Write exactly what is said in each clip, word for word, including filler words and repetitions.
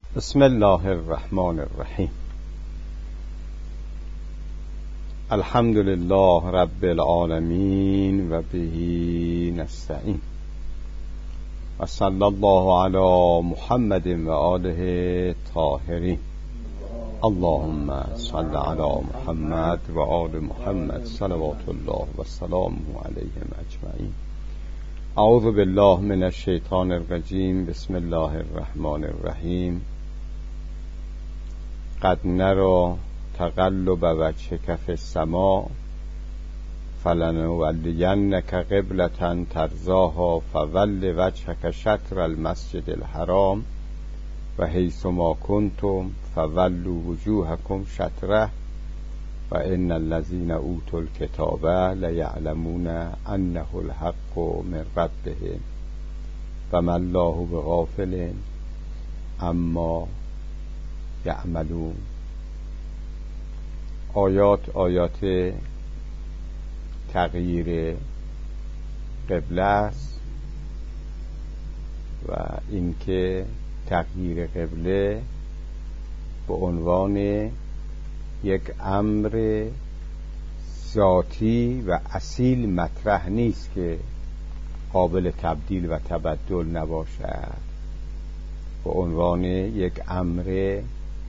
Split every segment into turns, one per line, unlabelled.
بسم الله الرحمن الرحیم. الحمد لله رب العالمین و بهی نستعین و صلی الله علی محمد و آله طاهرین. اللهم صل علی محمد و آل محمد صلوات الله و سلامه علیهم اجمعین. اعوذ بالله من الشیطان الرجیم. بسم الله الرحمن الرحیم. قد نرى تقلب وجهك في السماء فلنولینك قبلة ترضاها فول وجهك شطر المسجد الحرام و حیث ما کنتم فولوا وجوهکم شطره و ان الذین اوتوا الکتاب لیعلمون انه الحق من ربهم و ما الله بغافل اما یعملون. آیات آیات تغییر قبله است و اینکه تغییر قبله به عنوان یک امر ذاتی و اصیل مطرح نیست که قابل تبدیل و تبدل نباشد. به عنوان یک امر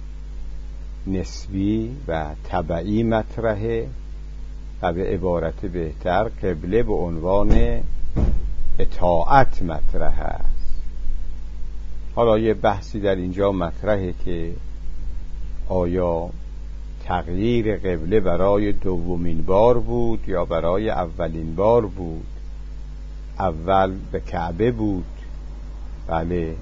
نسبی و تبعی مطرحه و به عبارت بهتر قبله به عنوان اطاعت مطرح است. حالا یه بحثی در اینجا مطرحه که آیا تغییر قبله برای دومین بار بود یا برای اولین بار بود؟ اول به کعبه بود، بله،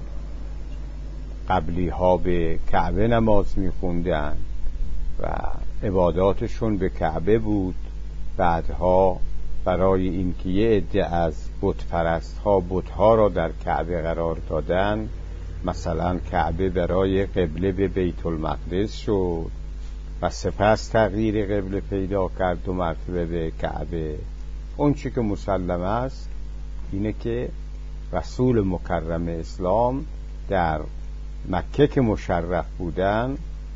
قبلی ها به کعبه نماز می‌خوندن و عباداتشون به کعبه بود. بعدها برای اینکه یه عده از بت پرست ها بت‌ها را در کعبه قرار دادن، مثلا کعبه برای قبله به بیت المقدس شد و سپس تغییر قبله پیدا کرد دو مرتبه به کعبه. اون چی که مسلم است اینه که رسول مکرم اسلام در مکه که مشرف بودن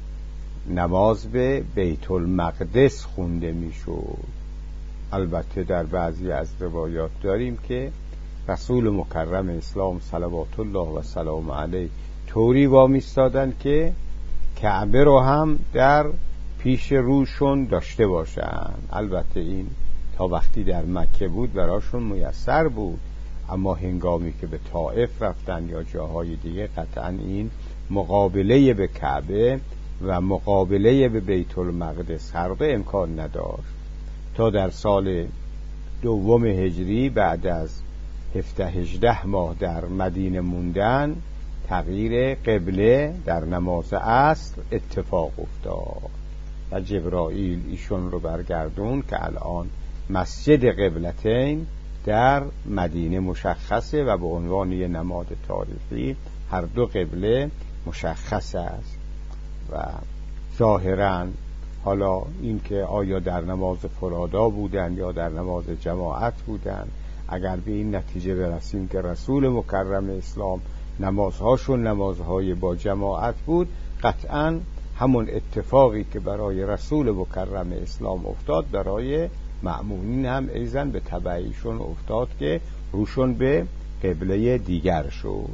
نماز به بیت المقدس خونده میشد. البته در بعضی از روایات داریم که رسول مکرم اسلام صلوات الله و سلام علیه طوری وامیستادن که کعبه رو هم در پیش روشون داشته باشن. البته این تا وقتی در مکه بود براشون میسر بود، اما هنگامی که به طائف رفتن یا جاهای دیگه قطعا این مقابله به کعبه و مقابله به بیت المقدس هر دو امکان نداشت. تا در سال دوم هجری بعد از هفده هجده ماه در مدینه موندن تغییر قبله در نماز عصر اتفاق افتاد و جبرائیل ایشون رو برگردون که الان مسجد قبلتین در مدینه مشخصه و به عنوان یه نماد تاریخی هر دو قبله مشخص است. و ظاهراً حالا این که آیا در نماز فرادا بودن یا در نماز جماعت بودن، اگر به این نتیجه برسیم که رسول مکرم اسلام نمازهاشون نمازهای با جماعت بود، قطعاً همون اتفاقی که برای رسول مکرم اسلام افتاد برای مأمونین هم ایزن به تبعیشون افتاد که روشون به قبله دیگر شد.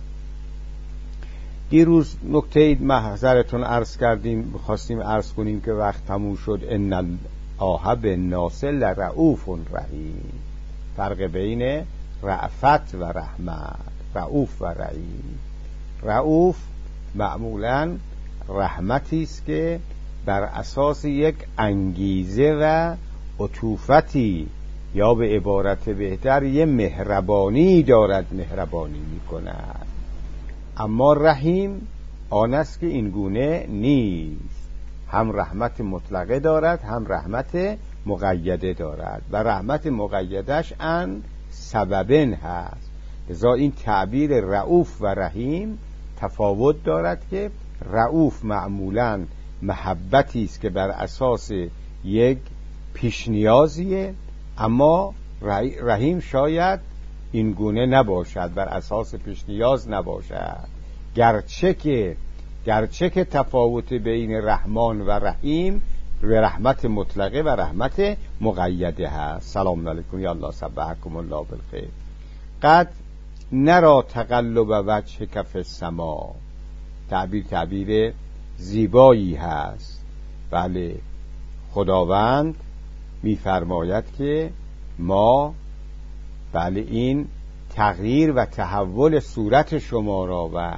دیروز نکته محضرتون عرض کردیم، بخواستیم عرض کنیم که وقت تموم شد. ان الله بالناس لرؤوف رحیم. فرق بین رأفت و رحمت، رؤوف و رحیم. رؤوف معمولاً رحمتی است که بر اساس یک انگیزه و عطوفتی یا به عبارت بهتر یه مهربانی دارد، مهربانی می کند. اما رحیم آن است که این گونه نیست، هم رحمت مطلقه دارد هم رحمت مقیده دارد و رحمت مقیدش ان سببن هست. لذا این تعبیر رؤوف و رحیم تفاوت دارد که رؤوف معمولاً محبتی است که بر اساس یک پیش نیازیه، اما رحیم شاید این گونه نباشد، بر اساس پیش نیاز نباشد. گرچه که گرچه که تفاوت بین رحمان و رحیم به رحمت مطلقه و رحمت مقیده هست. سلام علیکم یا الله صبحکم الله بالخیر. قد نرا تقلب وجهک فی السما، تعبیر تعبیر زیبایی هست. بله، خداوند میفرماید که ما بله این تغییر و تحول صورت شما را و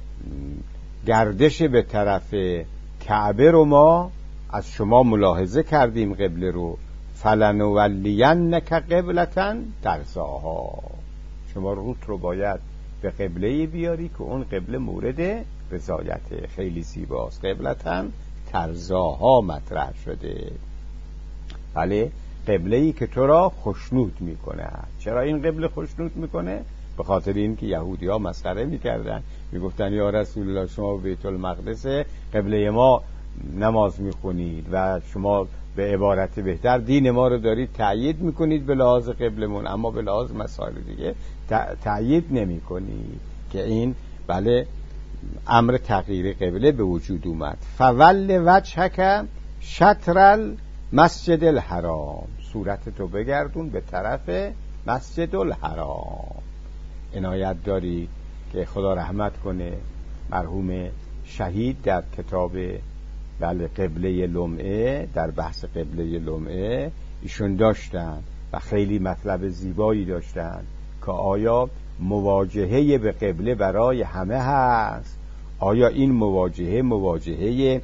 گردش به طرف کعبه رو ما از شما ملاحظه کردیم، قبله رو. فلنولینک قبلة ترضاها، شما روت رو باید به قبله بیاری که اون قبله مورد رضایته. خیلی زیباست. قبلة ترضاها مطرح شده. بله، قبله‌ای که تو را خشنود میکنه. چرا این قبله خشنود میکنه؟ به خاطر این که یهودی ها مسخره میکردن، میگفتن یا رسول الله شما بیت المقدس قبله ما نماز میخونید و شما به عبارت بهتر دین ما رو دارید تأیید میکنید به لحاظ قبلمون، اما به لحاظ مسائل دیگه تأیید نمیکنید. که این بله امر تغییر قبله به وجود اومد. فول وجهک شطر المسجد الحرام، صورت تو بگردون به طرف مسجد الحرام. عنایت داری که خدا رحمت کنه مرحوم شهید در کتاب بله قبله لمعه، در بحث قبله لمعه ایشون داشتن و خیلی مطلب زیبایی داشتن که آیا مواجهه به قبله برای همه هست؟ آیا این مواجهه مواجهه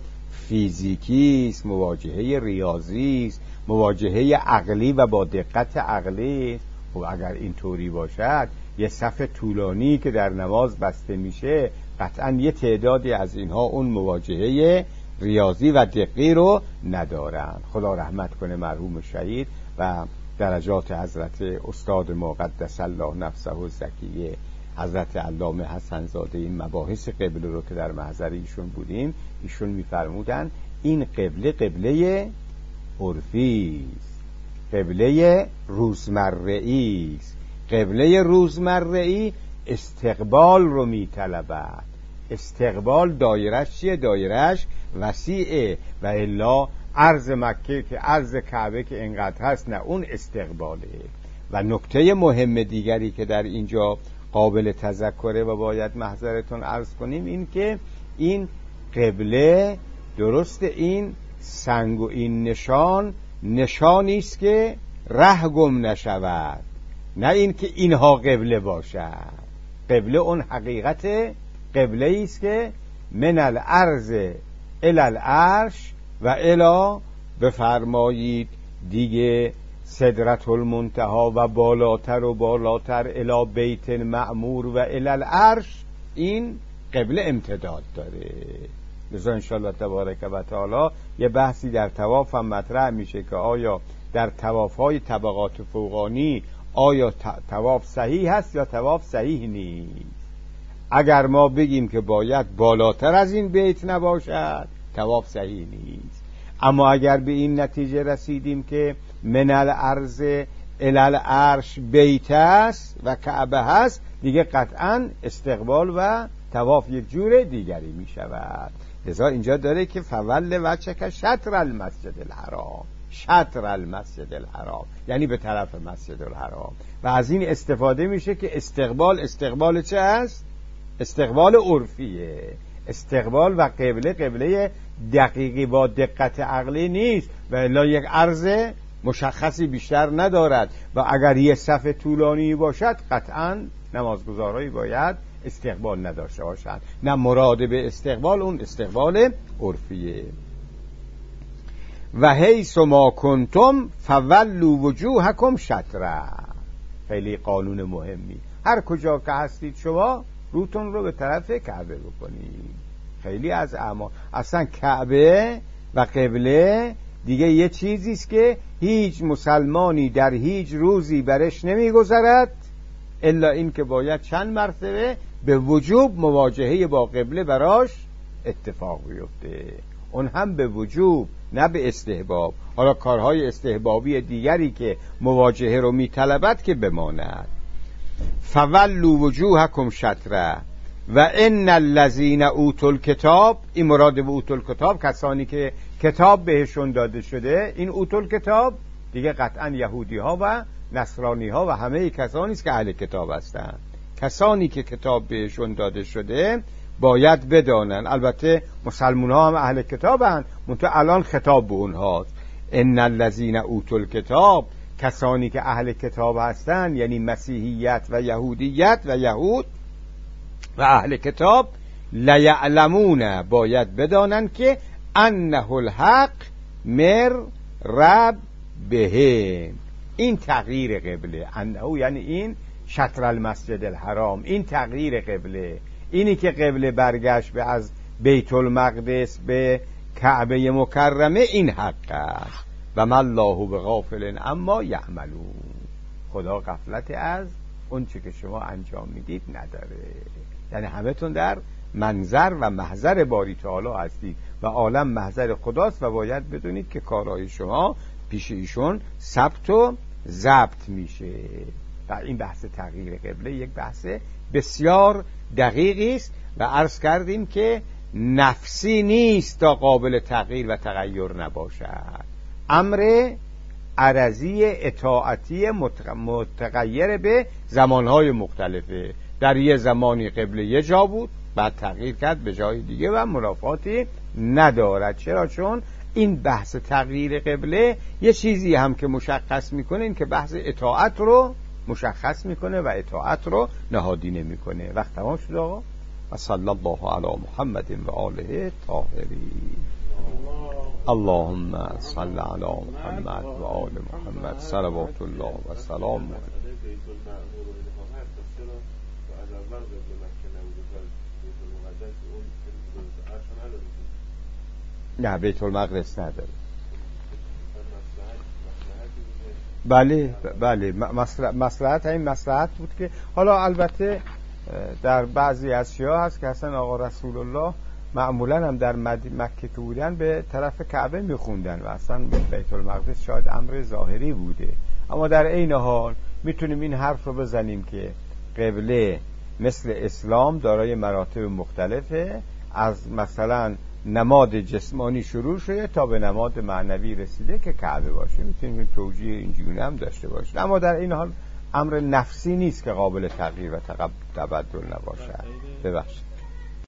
فیزیکی است، مواجهه ریاضی است، مواجهه عقلی و با دقت عقلی است؟ خب اگر این طوری باشد یه صف طولانی که در نماز بسته میشه قطعا یه تعدادی از اینها اون مواجهه ریاضی و دقیق رو ندارن. خدا رحمت کنه مرحوم شهید و درجات حضرت استاد ما قدس الله نفسه و زکیه حضرت علامه حسن زاده. این مباحث قبله رو که در محضر ایشون بودیم، ایشون میفرمودن این قبله قبله عرفی است، قبله روزمره‌ای است. قبله روزمره‌ای استقبال رو میطلبد. استقبال دایرش چیه؟ دایرش وسیعه و الا عرض مکه که عرض کعبه که اینقدر هست، نه، اون استقباله. و نکته مهم دیگری که در اینجا قابل تذکره و باید محضرتون عرض کنیم این که این قبله درست این سنگ و این نشان نشانی است که ره گم نشود، نه این که اینها قبله باشد. قبله اون حقیقت قبله است که من الارض الی العرش و الی بفرمایید دیگه سدرت المنتهی و بالاتر و بالاتر الی بیت معمور و الی العرش. این قبله امتداد داره. لذا انشاءالله تبارک و تعالی یه بحثی در طواف هم مطرح میشه که آیا در طواف‌های طبقات فوقانی آیا طواف صحیح هست یا طواف صحیح نیست. اگر ما بگیم که باید بالاتر از این بیت نباشد، طواف صحیح نیست. اما اگر به این نتیجه رسیدیم که من الارض الی العرش بیت است و کعبه هست، دیگه قطعا استقبال و طواف یک جور دیگری می شود. لذا اینجا داره که فول وجهک شطر المسجد الحرام، شطر المسجد الحرام یعنی به طرف مسجد الحرام. و از این استفاده میشه که استقبال استقبال چه است؟ استقبال عرفیه. استقبال و قبله قبله دقیقی با دقت عقلی نیست و الا یک عرض مشخصی بیشتر ندارد و اگر یه صف طولانی باشد قطعا نمازگزارایی باید استقبال نداشته باشند. نه، مراد به استقبال اون استقبال عرفیه. و حیث ما کنتم فولوا وجوهکم شطره. خیلی قانون مهمی. هر کجا که هستید شما روتون رو به طرف کعبه بکنید. خیلی از اعمال اصلا کعبه و قبله دیگه یه چیزیست که هیچ مسلمانی در هیچ روزی برش نمیگذرد الا این که باید چند مرتبه به وجوب مواجهه با قبله براش اتفاق بیفته. اون هم به وجوب، نه به استحباب. حالا کارهای استحبابی دیگری که مواجهه رو میطلبد که بماند. فولوا وجوهکم شطره و ان الذین اوتوا الکتاب، این مراد به اوتوا الکتاب کسانی که کتاب بهشون داده شده. این اوتوا الکتاب دیگه قطعا یهودی ها و نصرانی ها و همه کسانی است که اهل کتاب هستند. کسانی که کتاب بهشون داده شده باید بدانن، البته مسلمان ها هم اهل کتابند، منتها الان خطاب به اونهاست. ان الذین اوتوا الکتاب، کسانی که اهل کتاب هستند، یعنی مسیحیت و یهودیت و یهود و اهل کتاب، لیعلمون، باید بدانن که انه الحق مر ربهم، این تغییر قبله، انه یعنی این شطر المسجد الحرام، این تغییر قبله، اینی که قبله برگشت به از بیت المقدس به کعبه مکرمه، این حق است. و ما الله بغافل اما یعملون، خدا غفلت از اون چی که شما انجام میدید نداره. یعنی همتون در منظر و محضر باری تعالی هستید و عالم محضر خداست و باید بدونید که کارهای شما پیش ایشون ثبت و ضبط میشه. و این بحث تغییر قبله یک بحث بسیار دقیقی است و عرض کردیم که نفسی نیست تا قابل تغییر و تغییر نباشد. امر عرضی اطاعتی متغیر به زمانهای مختلفه. در یه زمانی قبله یه جا بود، بعد تغییر کرد به جای دیگه و منافاتی ندارد. چرا؟ چون این بحث تغییر قبله یه چیزی هم که مشخص میکنه، این که بحث اطاعت رو مشخص میکنه و اطاعت رو نهادینه میکنه. وقت تمام شد آقا. و صلی الله علی محمد و آله طاهرین. اللهم صل علی محمد و آل محمد صلوات الله و سلام. نه بیت المقدس نداره. بله بله مصلحت این مصلحت بود که حالا البته در بعضی از شیعه هست که اصلا آقا رسول الله معمولا هم در مکه که بودن به طرف کعبه میخوندن و اصلا بیت المقدس شاید امر ظاهری بوده. اما در عین حال میتونیم این حرف رو بزنیم که قبله مثل اسلام دارای مراتب مختلفه، از مثلا نماد جسمانی شروع شده تا به نماد معنوی رسیده که کعبه باشه. میتونیم این توجیه اینجوری هم داشته باشه، اما در این حال امر نفسی نیست که قابل تغییر و تبدل نباشه. ببخشید.